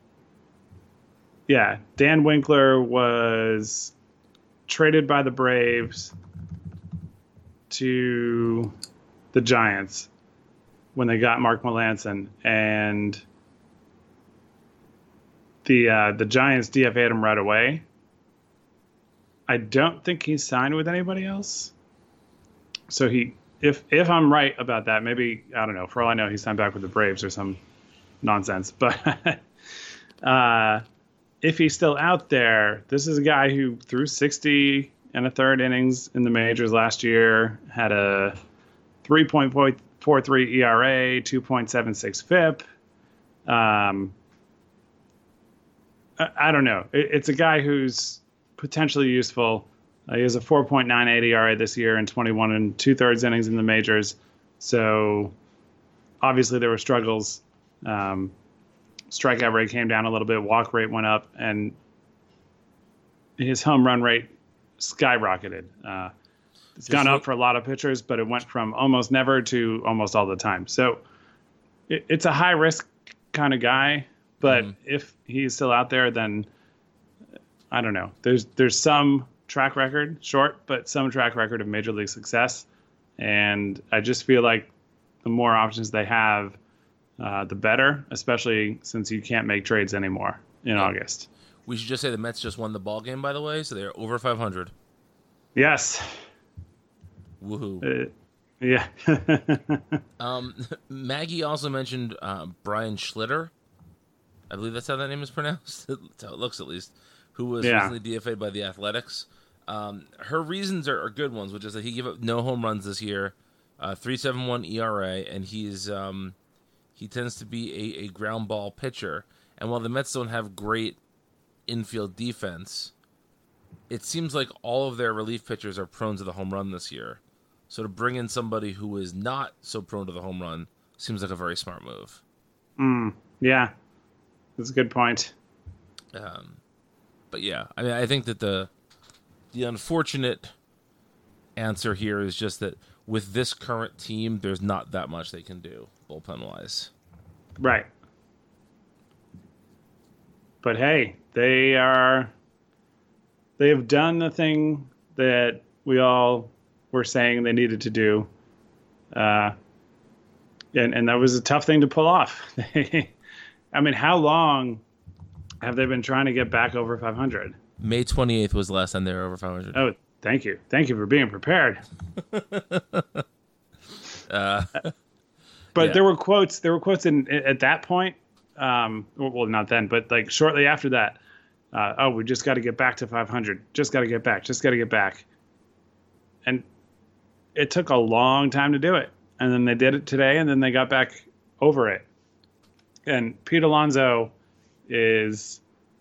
Winkler was traded by the Braves to the Giants when they got Mark Melancon, and the Giants DFA'd him right away. I don't think he's signed with anybody else. So if I'm right about that, maybe, I don't know, for all I know, he signed back with the Braves or some nonsense. But if he's still out there, this is a guy who threw 60 and a third innings in the majors last year, had a 3.43 ERA, 2.76 FIP. I don't know. It's a guy who's potentially useful. He has a 4.98 ERA this year and 21 2/3 innings in the majors. So obviously there were struggles. Strikeout rate came down a little bit. Walk rate went up, and his home run rate skyrocketed. It's gone up for a lot of pitchers, but it went from almost never to almost all the time. So it's a high risk kind of guy. But if he's still out there, then I don't know. There's some track record, short, but some track record of major league success. And I just feel like the more options they have, the better, especially since you can't make trades anymore in August. We should just say the Mets just won the ball game, by the way, so they're over 500. Yes. Woohoo. Yeah. Maggie also mentioned Brian Schlitter. I believe that's how that name is pronounced. That's how it looks, at least. Who was recently DFA'd by the Athletics. Her reasons are good ones, which is that he gave up no home runs this year, 3.71 ERA, and he tends to be a ground ball pitcher. And while the Mets don't have great infield defense, it seems like all of their relief pitchers are prone to the home run this year. So to bring in somebody who is not so prone to the home run seems like a very smart move. Yeah. That's a good point. But yeah, I mean, I think that the unfortunate answer here is just that with this current team, there's not that much they can do bullpen-wise. Right. But hey, they have done the thing that we all were saying they needed to do. And that was a tough thing to pull off. I mean, how long have they been trying to get back over 500? May 28th was the last time they were over 500. Oh, thank you. Thank you for being prepared. But there were quotes at that point. Well, not then, but like shortly after that. We just got to get back to 500. Just got to get back. And it took a long time to do it. And then they did it today, and then they got back over it. And Pete Alonso is,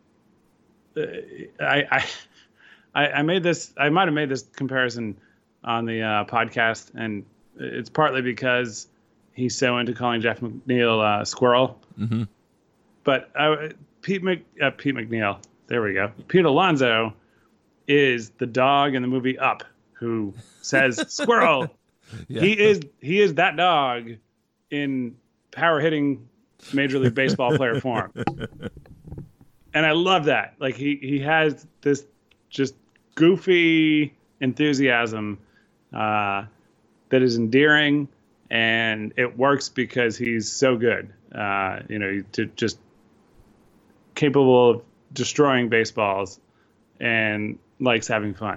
I made this, I might have made this comparison on the podcast, and it's partly because he's so into calling Jeff McNeil Squirrel. Mm-hmm. But Pete McNeil, there we go. Pete Alonso is the dog in the movie Up who says squirrel. Yeah. He is that dog in power hitting Major League Baseball player form. And I love that. Like he has this just goofy enthusiasm that is endearing, and it works because he's so good. Just capable of destroying baseballs and likes having fun.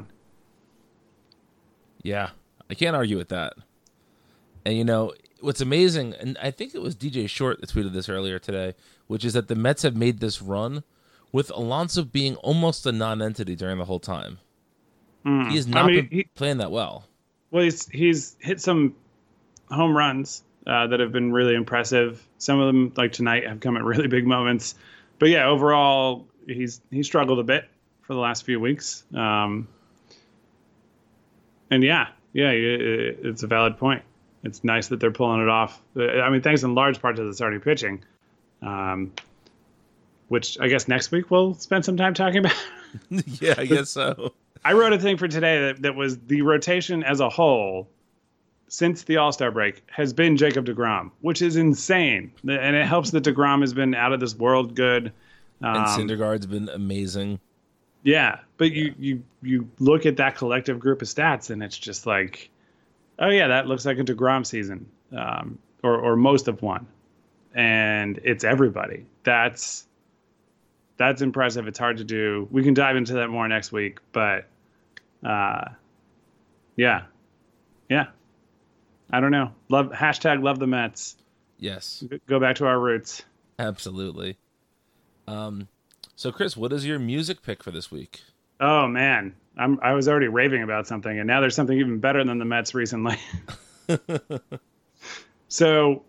Yeah, I can't argue with that. And what's amazing, and I think it was DJ Short that tweeted this earlier today, which is that the Mets have made this run with Alonso being almost a non-entity during the whole time. He has not been playing that well. Well, he's hit some home runs that have been really impressive. Some of them, like tonight, have come at really big moments. But yeah, overall, he's struggled a bit for the last few weeks. And it's a valid point. It's nice that they're pulling it off. I mean, thanks in large part to the starting pitching, which I guess next week we'll spend some time talking about. Yeah, I guess so. I wrote a thing for today that was the rotation as a whole since the All-Star break has been Jacob deGrom, which is insane. And it helps that deGrom has been out of this world good. And Syndergaard's been amazing. Yeah, but you look at that collective group of stats, and it's just like, oh yeah, that looks like a deGrom season, or most of one, and it's everybody. That's impressive. It's hard to do. We can dive into that more next week, but yeah. I don't know. Love the Mets. Yes. Go back to our roots. Absolutely. So Chris, what is your music pick for this week? Oh man, I was already raving about something, and now there's something even better than the Mets recently. So,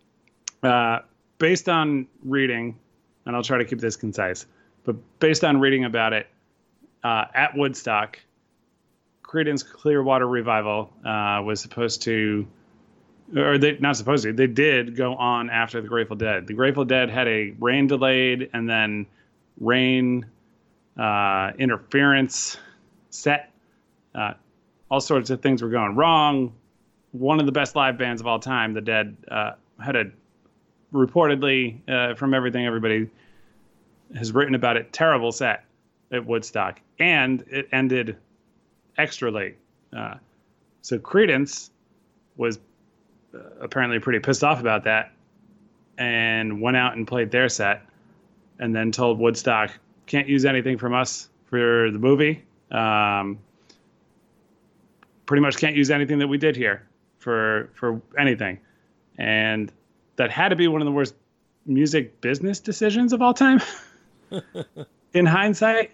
based on reading, and I'll try to keep this concise, but based on reading about it, at Woodstock, Creedence Clearwater Revival was supposed to, or they did go on after the Grateful Dead. The Grateful Dead had a rain delayed and then rain interference set. All sorts of things were going wrong. One of the best live bands of all time, the Dead, had a reportedly, from everything everybody has written about it, terrible set at Woodstock, and it ended extra late. So Creedence was apparently pretty pissed off about that and went out and played their set and then told Woodstock, can't use anything from us for the movie. Pretty much can't use anything that we did here for anything. And that had to be one of the worst music business decisions of all time in hindsight.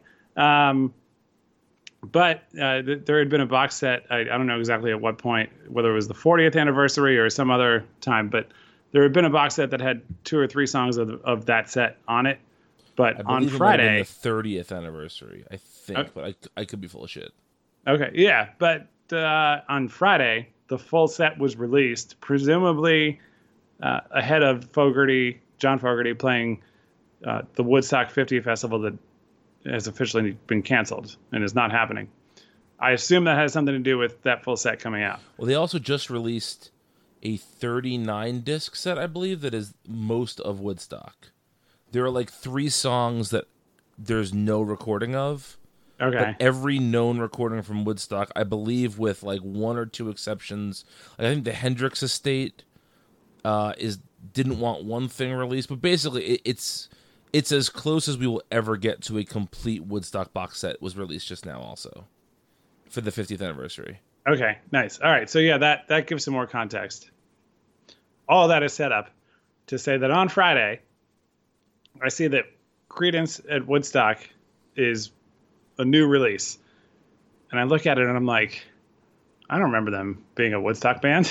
But there had been a box set. I don't know exactly at what point, whether it was the 40th anniversary or some other time, but there had been a box set that had 2 or 3 songs of that set on it. But on Friday, the 30th anniversary, I think, but I could be full of shit. Okay, yeah, but on Friday, the full set was released, presumably ahead of John Fogerty playing the Woodstock 50 Festival that has officially been canceled and is not happening. I assume that has something to do with that full set coming out. Well, they also just released a 39 disc set, I believe, that is most of Woodstock. There are like 3 songs that there's no recording of. Okay. But every known recording from Woodstock, I believe, with like 1 or 2 exceptions. I think the Hendrix estate didn't want one thing released, but basically it's as close as we will ever get to a complete Woodstock box set. Was released just now also for the 50th anniversary. Okay, nice. All right, so yeah, that gives some more context. All that is set up to say that on Friday, I see that Creedence at Woodstock is a new release. And I look at it and I'm like, I don't remember them being a Woodstock band.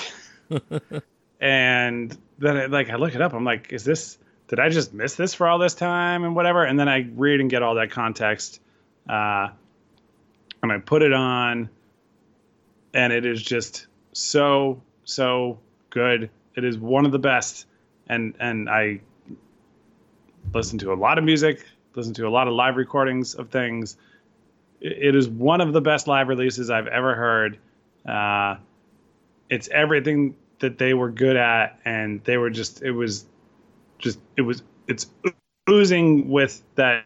And then I look it up. I'm like, did I just miss this for all this time and whatever? And then I read and get all that context. And I put it on, and it is just so good. It is one of the best. And I listen to a lot of music, listen to a lot of live recordings of things. It is one of the best live releases I've ever heard. It's everything that they were good at, and they were it's oozing with that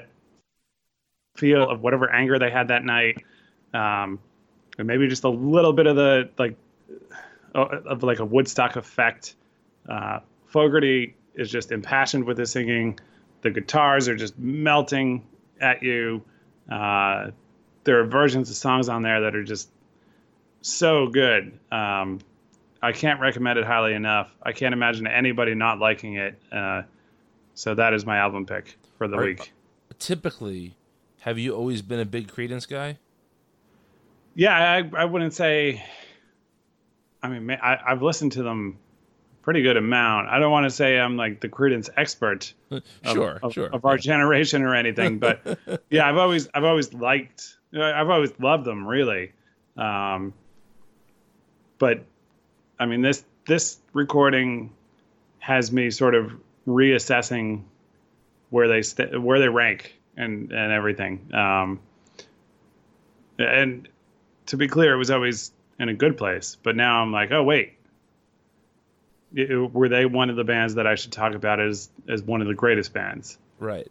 feel of whatever anger they had that night. And maybe just a little bit of the of a Woodstock effect. Fogerty is just impassioned with his singing. The guitars are just melting at you. There are versions of songs on there that are just so good. I can't recommend it highly enough. I can't imagine anybody not liking it. So that is my album pick for the week. Typically, have you always been a big Creedence guy? Yeah, I wouldn't say. I mean, I've listened to them a pretty good amount. I don't want to say I'm like the Creedence expert of our generation or anything, but yeah, I've always loved them really. But I mean, this recording has me sort of reassessing where they rank and everything. And to be clear, it was always in a good place. But now I'm like, oh wait, were they one of the bands that I should talk about as one of the greatest bands? Right.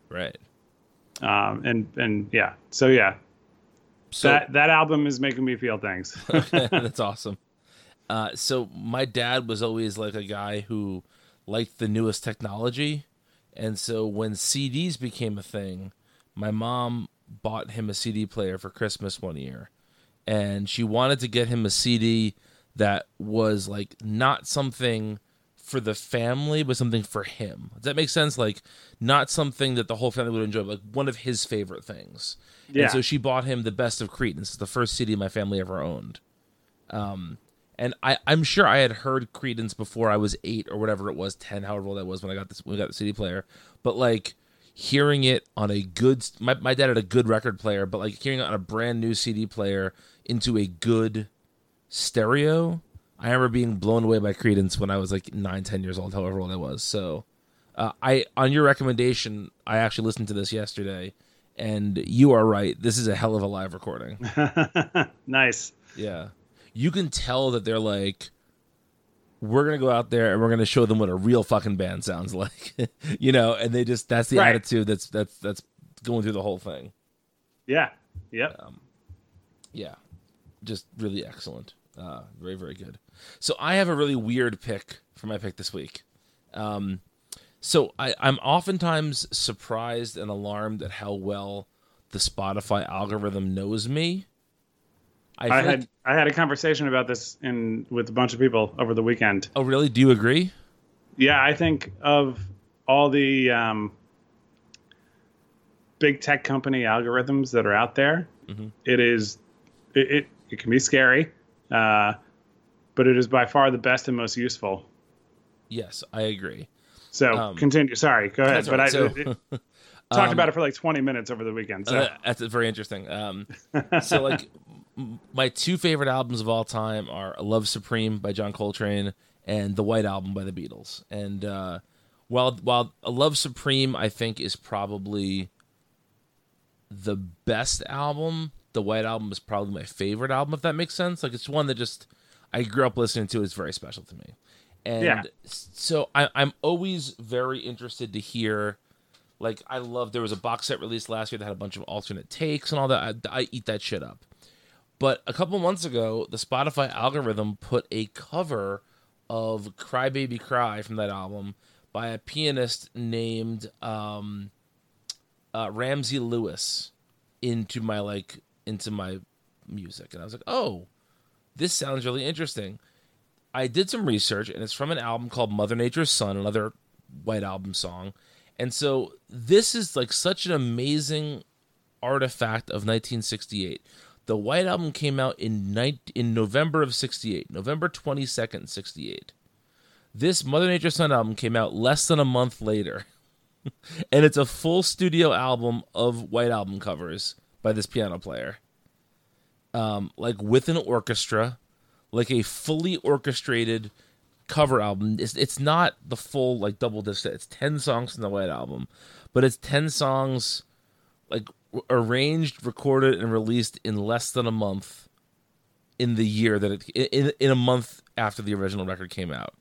And yeah, so yeah. So that album is making me feel things. Okay, that's awesome. So my dad was always like a guy who liked the newest technology. And so when CDs became a thing, my mom bought him a CD player for Christmas one year. And she wanted to get him a CD that was like not something for the family, but something for him. Does that make sense? Like not something that the whole family would enjoy, but like one of his favorite things. Yeah. And so she bought him The Best of Creedence. It's the first CD my family ever owned. And I'm sure I had heard Creedence before I was 8 or whatever it was, 10, however old I was when we got the CD player. But like hearing it on a good, my dad had a good record player, but like hearing it on a brand new CD player into a good stereo, I remember being blown away by Creedence when I was like 9, 10 years old, however old I was. So on your recommendation, I actually listened to this yesterday, and you are right. This is a hell of a live recording. Nice. Yeah. You can tell that they're like, we're going to go out there and we're going to show them what a real fucking band sounds like, and they just, that's the attitude that's going through the whole thing. Yeah. Yep. Yeah. Just really excellent. Very, very good. So I have a really weird pick for my pick this week. So I'm oftentimes surprised and alarmed at how well the Spotify algorithm knows me. I had a conversation about this with a bunch of people over the weekend. Oh, really? Do you agree? Yeah, I think of all the big tech company algorithms that are out there, mm-hmm. It can be scary, but it is by far the best and most useful. Yes, I agree. So continue. Sorry, go ahead. But right. Talked about it for like 20 minutes over the weekend. So. That's very interesting. So like my 2 favorite albums of all time are Love Supreme by John Coltrane and The White Album by the Beatles. And while Love Supreme I think is probably the best album, the White Album is probably my favorite album, if that makes sense. Like, it's one that just I grew up listening to. It's very special to me. And so I'm always very interested to hear, like, there was a box set released last year that had a bunch of alternate takes and all that. I eat that shit up. But a couple months ago, the Spotify algorithm put a cover of Cry Baby Cry from that album by a pianist named Ramsey Lewis into my music. And I was like, oh, this sounds really interesting. I did some research, and it's from an album called Mother Nature's Son, another White Album song. And so this is like such an amazing artifact of 1968. The White Album came out in November of 68, November 22nd, 68. This Mother Nature's Son album came out less than a month later. And it's a full studio album of White Album covers by this piano player. Like with an orchestra, like a fully orchestrated cover album. It's not the full like double disc set. It's 10 songs in the White Album, but it's 10 songs like arranged, recorded, and released in less than a month in the year that in a month after the original record came out.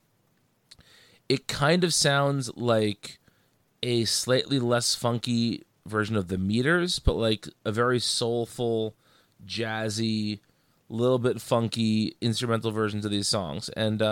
It kind of sounds like a slightly less funky version of the Meters, but like a very soulful, jazzy, little bit funky instrumental versions of these songs. And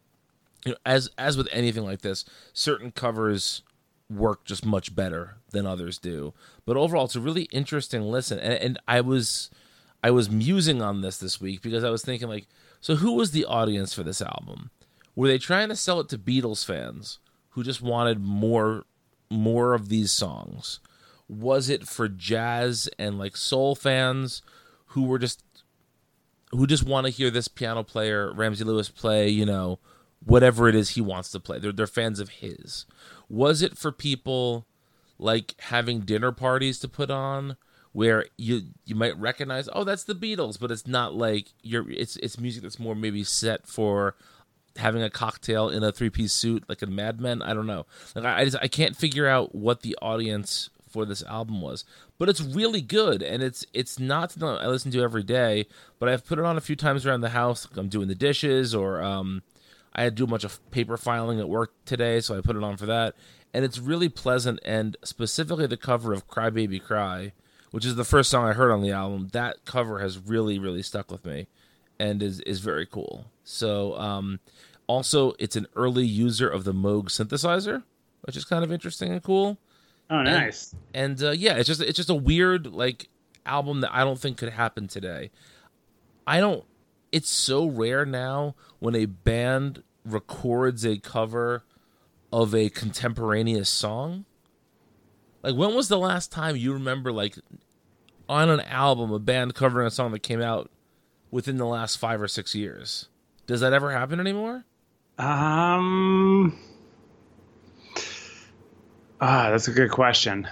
as with anything like this, certain covers work just much better than others do. But overall, it's a really interesting listen. And I was musing on this week because I was thinking, like, so who was the audience for this album? Were they trying to sell it to Beatles fans who just wanted more of these songs? Was it for jazz and like soul fans who just want to hear this piano player, Ramsey Lewis, play, whatever it is he wants to play? They're fans of his. Was it for people like having dinner parties to put on where you might recognize, oh, that's the Beatles, but it's not like it's music that's more maybe set for having a cocktail in a 3-piece suit like in Mad Men? I don't know. Like I can't figure out what the audience for this album was, but it's really good, and it's not something I listen to every day, but I've put it on a few times around the house. Like I'm doing the dishes, or I had to do a bunch of paper filing at work today, so I put it on for that, and it's really pleasant. And specifically the cover of Cry Baby Cry, which is the first song I heard on the album, that cover has really, really stuck with me and is very cool. So also it's an early user of the Moog synthesizer, which is kind of interesting and cool. Oh, nice. And it's just a weird like album that I don't think could happen today. It's so rare now when a band records a cover of a contemporaneous song. Like, when was the last time you remember, like, on an album, a band covering a song that came out within the last 5 or 6 years? Does that ever happen anymore? That's a good question.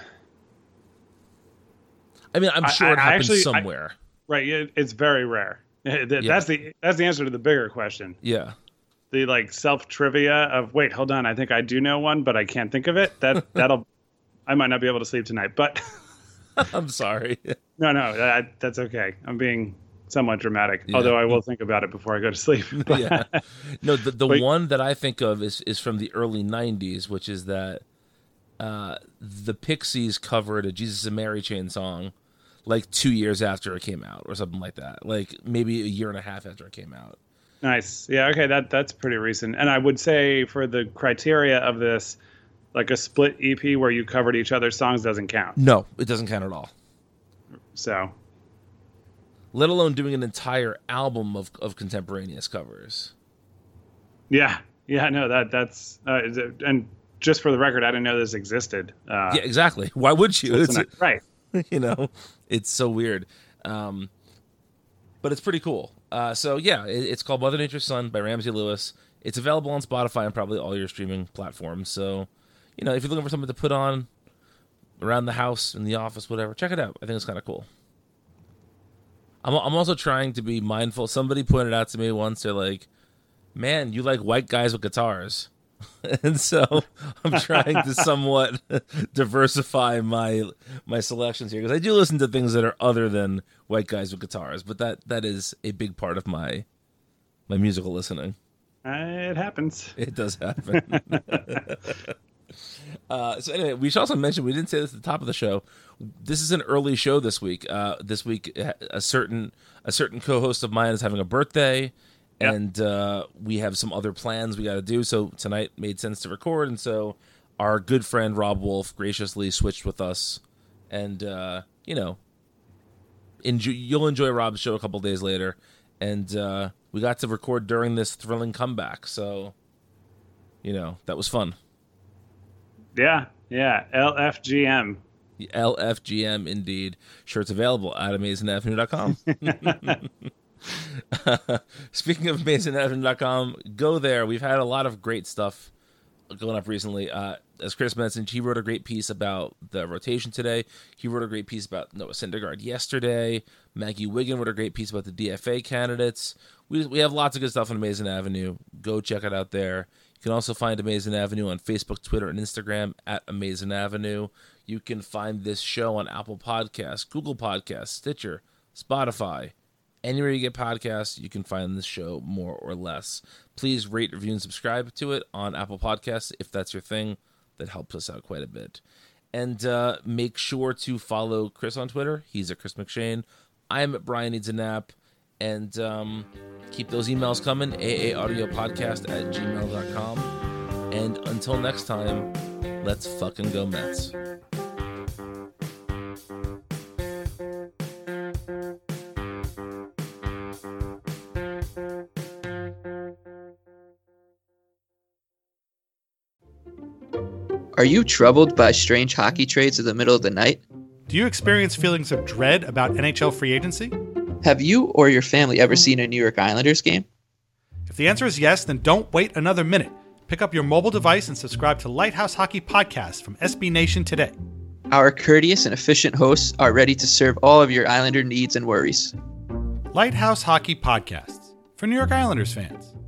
I mean, I'm sure it happens somewhere. Right, it's very rare. That's the answer to the bigger question. Yeah. The like self trivia of, wait, hold on, I think I do know one, but I can't think of it. I might not be able to sleep tonight. But I'm sorry. No, that's okay. I'm being somewhat dramatic, although I will think about it before I go to sleep. Yeah. No, the one that I think of is from the early 90s, which is that the Pixies covered a Jesus and Mary Chain song like 2 years after it came out or something like that. Like maybe a year and a half after it came out. Nice. Yeah, okay, that's pretty recent. And I would say for the criteria of this, like a split EP where you covered each other's songs doesn't count. No, it doesn't count at all. So, let alone doing an entire album of contemporaneous covers. Yeah, no, that's and just for the record, I didn't know this existed. Yeah, exactly. Why would you? Right. It's so weird. But it's pretty cool. So yeah, it's called Mother Nature's Son by Ramsey Lewis. It's available on Spotify and probably all your streaming platforms. So, if you're looking for something to put on around the house, in the office, whatever, check it out. I think it's kind of cool. I'm also trying to be mindful. Somebody pointed out to me once, they're like, man, you like white guys with guitars. And so I'm trying to somewhat diversify my selections here, because I do listen to things that are other than white guys with guitars, but that is a big part of my musical listening. It happens. It does happen. So anyway, we should also mention, we didn't say this at the top of the show, this is an early show this week. This week, a certain co-host of mine is having a birthday. Yep. And we have some other plans we got to do. So tonight made sense to record. And so our good friend Rob Wolf graciously switched with us. And, you'll enjoy Rob's show a couple days later. And we got to record during this thrilling comeback. So, that was fun. Yeah. LFGM. LFGM, indeed. Shirts available at AmazingAvenue.com. Speaking of AmazingAvenue.com, go there. We've had a lot of great stuff going up recently. As Chris mentioned, he wrote a great piece about the rotation today. He wrote a great piece about Noah Syndergaard yesterday. Maggie Wiggin wrote a great piece about the DFA candidates. We have lots of good stuff on Amazing Avenue. Go check it out there. You can also find Amazing Avenue on Facebook, Twitter, and Instagram at Amazing Avenue. You can find this show on Apple Podcasts, Google Podcasts, Stitcher, Spotify. Anywhere you get podcasts, you can find this show more or less. Please rate, review, and subscribe to it on Apple Podcasts if that's your thing. That helps us out quite a bit. And make sure to follow Chris on Twitter. He's at Chris McShane. I'm at Brian Needs a Nap. And keep those emails coming, aaaudiopodcast@gmail.com. And until next time, let's fucking go Mets. Are you troubled by strange hockey trades in the middle of the night? Do you experience feelings of dread about NHL free agency? Have you or your family ever seen a New York Islanders game? If the answer is yes, then don't wait another minute. Pick up your mobile device and subscribe to Lighthouse Hockey Podcast from SB Nation today. Our courteous and efficient hosts are ready to serve all of your Islander needs and worries. Lighthouse Hockey Podcasts for New York Islanders fans.